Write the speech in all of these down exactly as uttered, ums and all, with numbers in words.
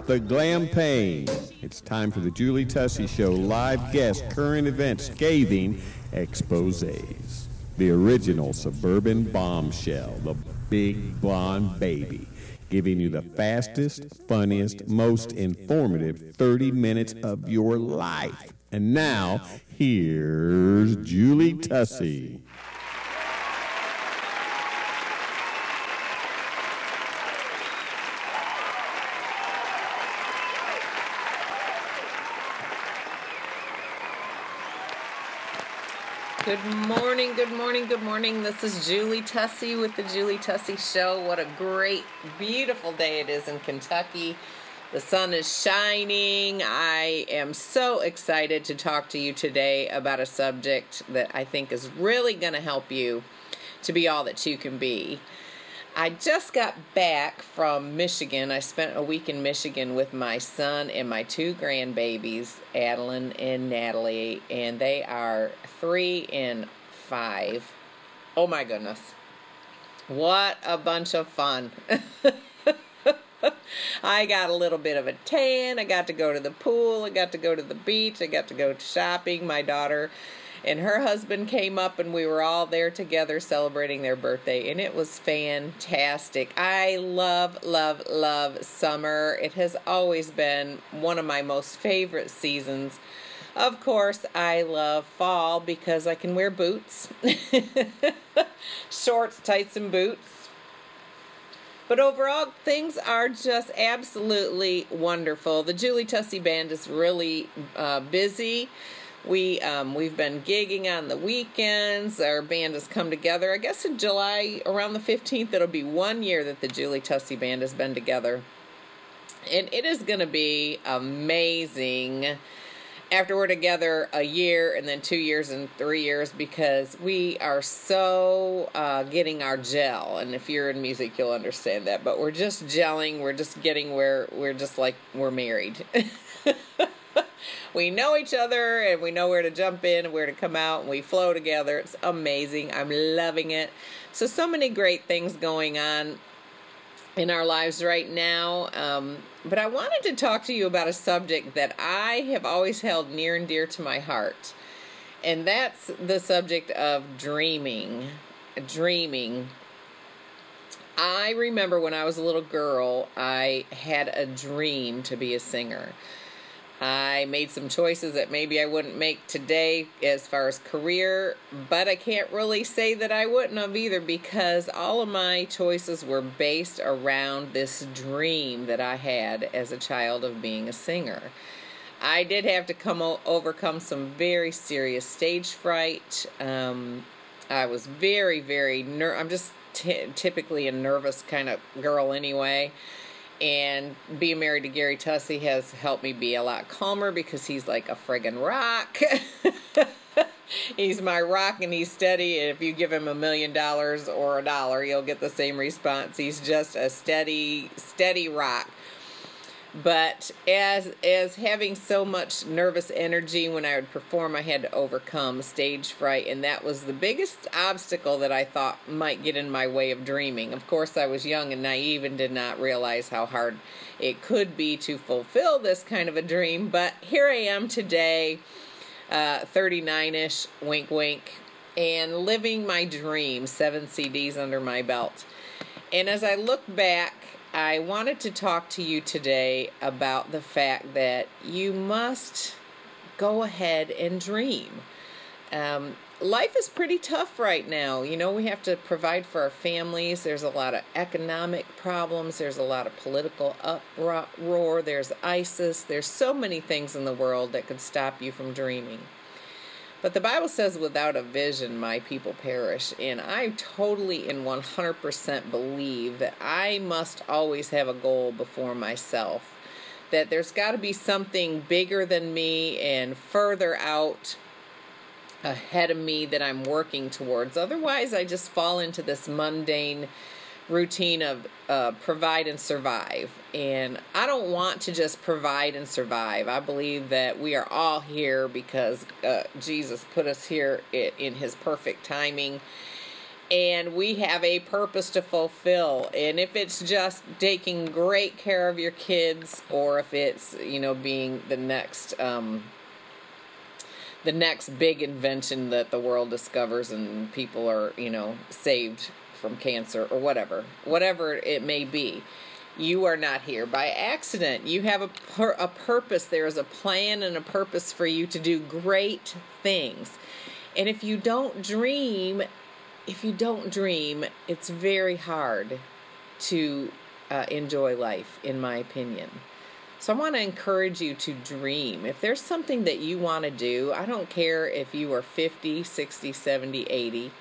the glam pain. It's time for the Julie Tussey Show live guest current event scathing exposés. The original suburban bombshell, the big blonde baby, giving you the fastest, funniest, most informative thirty minutes of your life. And now, here's Julie Tussey. Good morning, good morning, good morning. This is Julie Tussey with the Julie Tussey Show. What a great, beautiful day it is in Kentucky. The sun is shining. I am so excited to talk to you today about a subject that I think is really going to help you to be all that you can be. I just got back from Michigan. I spent a week in Michigan with my son and my two grandbabies, Adeline and Natalie, and they are three and five. Oh my goodness. What a bunch of fun. I got a little bit of a tan. I got to go to the pool. I got to go to the beach. I got to go shopping. My daughter and her husband came up and we were all there together celebrating their birthday, and it was fantastic. I love, love, love summer. It has always been one of my most favorite seasons. Of course, I love fall because I can wear boots, shorts, tights, and boots. But overall, things are just absolutely wonderful. The Julie Tussey Band is really uh, busy. We, um, we've been gigging on the weekends. Our band has come together. I guess in July, around the fifteenth, it'll be one year that the Julie Tussey Band has been together. And it is going to be amazing after we're together a year and then two years and three years because we are so uh, getting our gel. And if you're in music, you'll understand that. But we're just gelling. We're just getting where we're just like we're married. We know each other, and we know where to jump in and where to come out, and we flow together. It's amazing. I'm loving it. So, so many great things going on in our lives right now. Um, but I wanted to talk to you about a subject that I have always held near and dear to my heart, and that's the subject of dreaming. Dreaming. I remember when I was a little girl, I had a dream to be a singer. I made some choices that maybe I wouldn't make today as far as career, but I can't really say that I wouldn't have either because all of my choices were based around this dream that I had as a child of being a singer. I did have to come o- overcome some very serious stage fright. Um, I was very, very ner- I'm just t- typically a nervous kind of girl anyway. And being married to Gary Tussey has helped me be a lot calmer because he's like a friggin' rock. He's my rock and he's steady. And if you give him a million dollars or a dollar, you'll get the same response. He's just a steady, steady rock. But as as having so much nervous energy when I would perform, I had to overcome stage fright, and that was the biggest obstacle that I thought might get in my way of dreaming. Of course, I was young and naive and did not realize how hard it could be to fulfill this kind of a dream, but here I am today, uh, thirty-nine-ish, wink wink, and living my dream, seven C Ds under my belt. And as I look back, I wanted to talk to you today about the fact that you must go ahead and dream. Um, life is pretty tough right now. You know, we have to provide for our families. There's a lot of economic problems. There's a lot of political uproar. There's ISIS. There's so many things in the world that could stop you from dreaming. But the Bible says, without a vision, my people perish. And I totally and one hundred percent believe that I must always have a goal before myself. That there's got to be something bigger than me and further out ahead of me that I'm working towards. Otherwise, I just fall into this mundane routine of uh, provide and survive. And I don't want to just provide and survive. I believe that we are all here because uh, Jesus put us here in, in his perfect timing. and we have a purpose to fulfill. And if it's just taking great care of your kids, or if it's, you know, being the next um, the next big invention that the world discovers and people are, you know, saved from cancer or whatever, whatever it may be, you are not here by accident. You have a, pur- a purpose. There is a plan and a purpose for you to do great things. And if you don't dream, if you don't dream, it's very hard to uh, enjoy life, in my opinion. So I want to encourage you to dream. If there's something that you want to do, I don't care if you are fifty, sixty, seventy, eighty,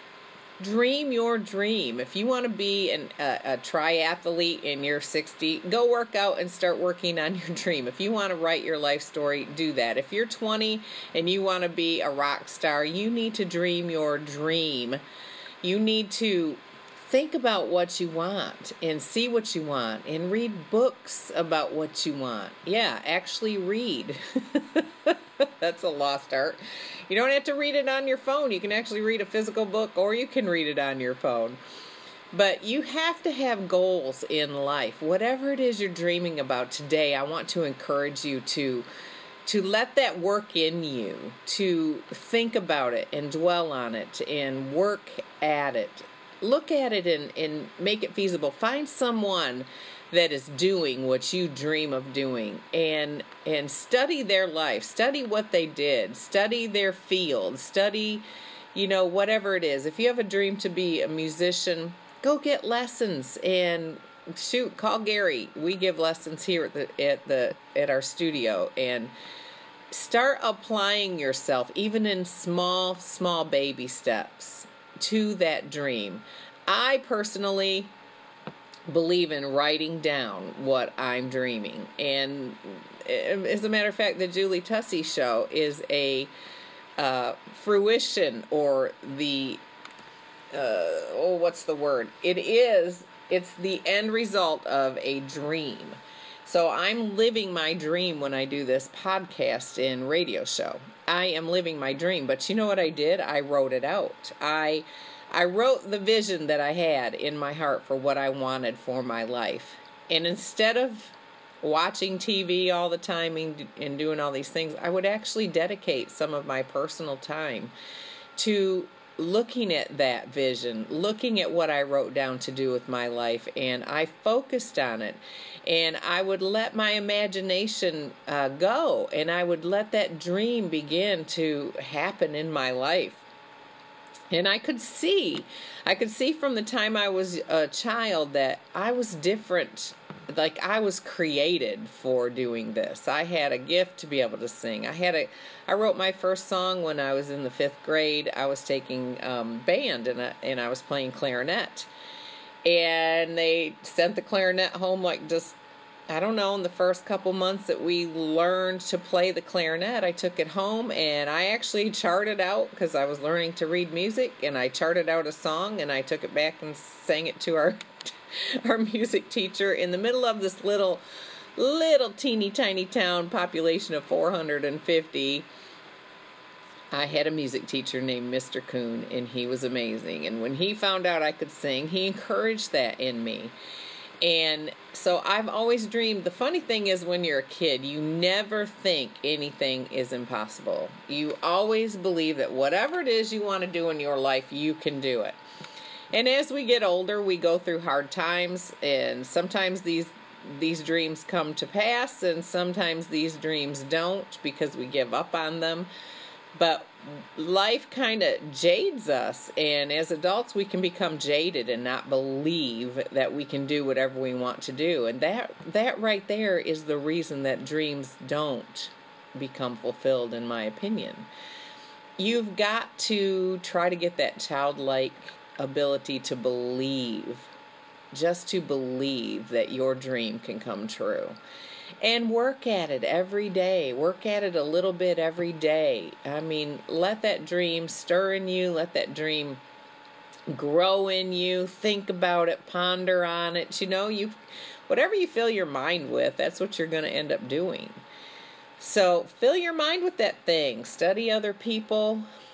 dream your dream. If you want to be an, a, a triathlete and you're sixty, go work out and start working on your dream. If you want to write your life story, do that. If you're twenty and you want to be a rock star, you need to dream your dream. You need to think about what you want and see what you want and read books about what you want. Yeah, actually read. That's a lost art. You don't have to read it on your phone. You can actually read a physical book, or you can read it on your phone. But you have to have goals in life. Whatever it is you're dreaming about today, I want to encourage you to to let that work in you, to think about it and dwell on it and work at it. Look at it and, and make it feasible. Find someone that is doing what you dream of doing, and and study their life. Study what they did. Study their field. Study, you know, whatever it is. If you have a dream to be a musician, go get lessons and shoot, call Gary. We give lessons here at the at the at our studio, and start applying yourself even in small, small baby steps to that dream. I personally believe in writing down what I'm dreaming. And as a matter of fact, the Julie Tussey Show is a uh, fruition, or the, uh, oh, what's the word? It is, it's the end result of a dream. So I'm living my dream when I do this podcast and radio show. I am living my dream. But you know what I did? I wrote it out. I I wrote the vision that I had in my heart for what I wanted for my life. And instead of watching T V all the time and, and doing all these things, I would actually dedicate some of my personal time to looking at that vision, looking at what I wrote down to do with my life, and I focused on it. And I would let my imagination uh, go, and I would let that dream begin to happen in my life. And I could see, I could see from the time I was a child that I was different. Like, I was created for doing this. I had a gift to be able to sing. I had a, I wrote my first song when I was in the fifth grade. I was taking um, band, and I, and I was playing clarinet. And they sent the clarinet home like just, I don't know, in the first couple months that we learned to play the clarinet, I took it home and I actually charted out, because I was learning to read music, and I charted out a song and I took it back and sang it to our our music teacher in the middle of this little, little teeny tiny town population of four hundred fifty. I had a music teacher named Mister Kuhn, and he was amazing. And when he found out I could sing, he encouraged that in me. And so I've always dreamed. The funny thing is, when you're a kid, you never think anything is impossible. You always believe that whatever it is you want to do in your life, you can do it. And as we get older, we go through hard times, and sometimes these these dreams come to pass, and sometimes these dreams don't, because we give up on them. But life kind of jades us, and as adults we can become jaded and not believe that we can do whatever we want to do. And that that right there is the reason that dreams don't become fulfilled, in my opinion. You've got to try to get that childlike ability to believe, just to believe that your dream can come true. And work at it every day. Work at it a little bit every day. I mean, let that dream stir in you. Let that dream grow in you. Think about it. Ponder on it. You know, you, whatever you fill your mind with, that's what you're going to end up doing. So fill your mind with that thing. Study other people.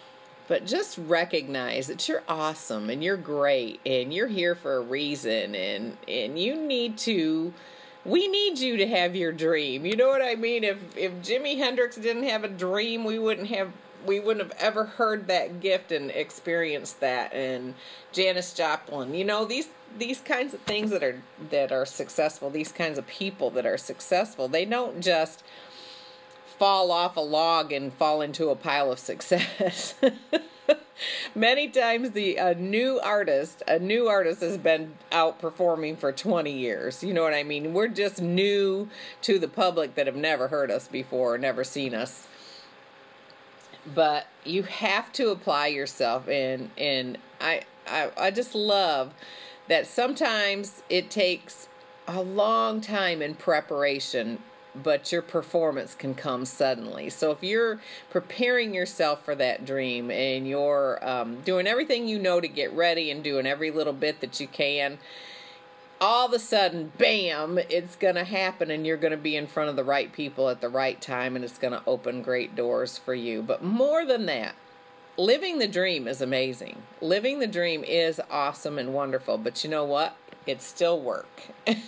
but just recognize that you're awesome and you're great and you're here for a reason, and, and you need to, we need you to have your dream. You know what I mean? If, if Jimi Hendrix didn't have a dream, we wouldn't have, we wouldn't have ever heard that gift and experienced that. And Janis Joplin, you know, these, these kinds of things that are, that are successful, these kinds of people that are successful, they don't just fall off a log and fall into a pile of success. Many times the a new artist, a new artist has been outperforming for twenty years. You know what I mean? We're just new to the public that have never heard us before, never seen us. But you have to apply yourself, and and I I, I just love that sometimes it takes a long time in preparation, but your performance can come suddenly. So if you're preparing yourself for that dream and you're um, doing everything you know to get ready and doing every little bit that you can, all of a sudden, bam, it's going to happen, and you're going to be in front of the right people at the right time, and it's going to open great doors for you. But more than that, living the dream is amazing. Living the dream is awesome and wonderful, but you know what? It's still work.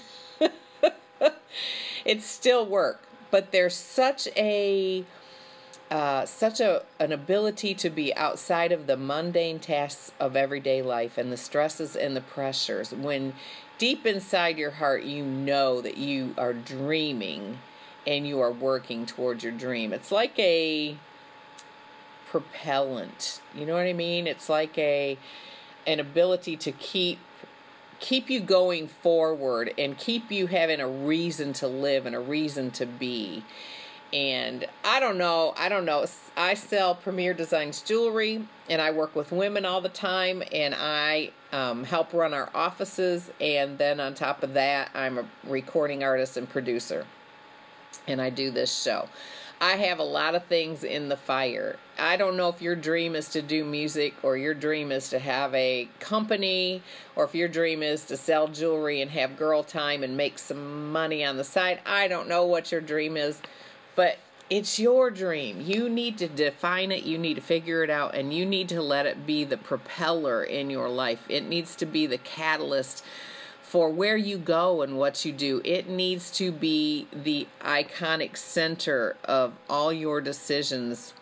It's still work, but there's such a uh, such a an ability to be outside of the mundane tasks of everyday life and the stresses and the pressures when deep inside your heart you know that you are dreaming and you are working towards your dream. It's like a propellant, you know what I mean? It's like a an ability to keep keep you going forward and keep you having a reason to live and a reason to be. And I don't know, I don't know. I sell Premier Designs jewelry, and I work with women all the time, and I um, help run our offices. And then on top of that, I'm a recording artist and producer, and I do this show. I have a lot of things in the fire. I don't know if your dream is to do music, or your dream is to have a company, or if your dream is to sell jewelry and have girl time and make some money on the side. I don't know what your dream is, but it's your dream. You need to define it, you need to figure it out, and you need to let it be the propeller in your life. It needs to be the catalyst for where you go and what you do. It needs to be the iconic center of all your decisions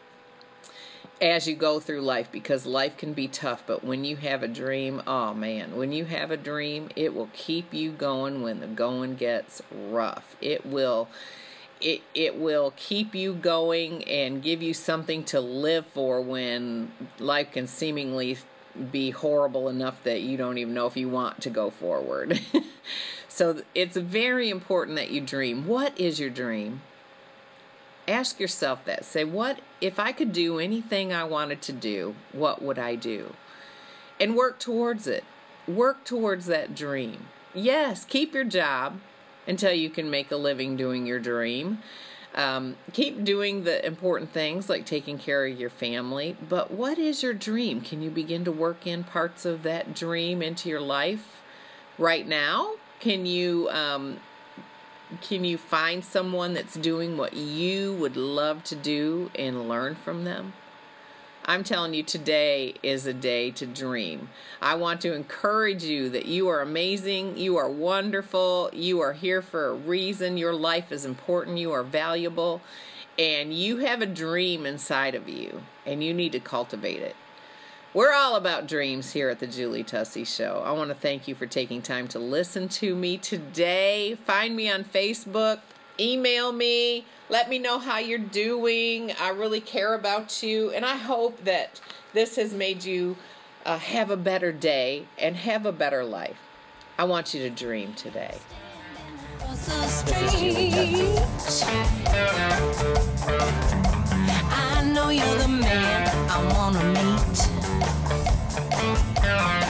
as you go through life, because life can be tough, but when you have a dream, oh man, when you have a dream, it will keep you going when the going gets rough. It will it it will keep you going and give you something to live for when life can seemingly be horrible enough that you don't even know if you want to go forward. So it's very important that you dream. What is your dream? Ask yourself that. Say, what if I could do anything I wanted to do, what would I do? And work towards it. Work towards that dream. Yes, keep your job until you can make a living doing your dream. Um, keep doing the important things like taking care of your family. But what is your dream? Can you begin to work in parts of that dream into your life right now? Can you um, can you find someone that's doing what you would love to do and learn from them? I'm telling you, today is a day to dream. I want to encourage you that you are amazing, you are wonderful, you are here for a reason, your life is important, you are valuable, and you have a dream inside of you, and you need to cultivate it. We're all about dreams here at the Julie Tussey Show. I want to thank you for taking time to listen to me today. Find me on Facebook. Email me. Let me know how you're doing. I really care about you. And I hope that this has made you uh, have a better day and have a better life. I want you to dream today. I know you're the man I want to meet.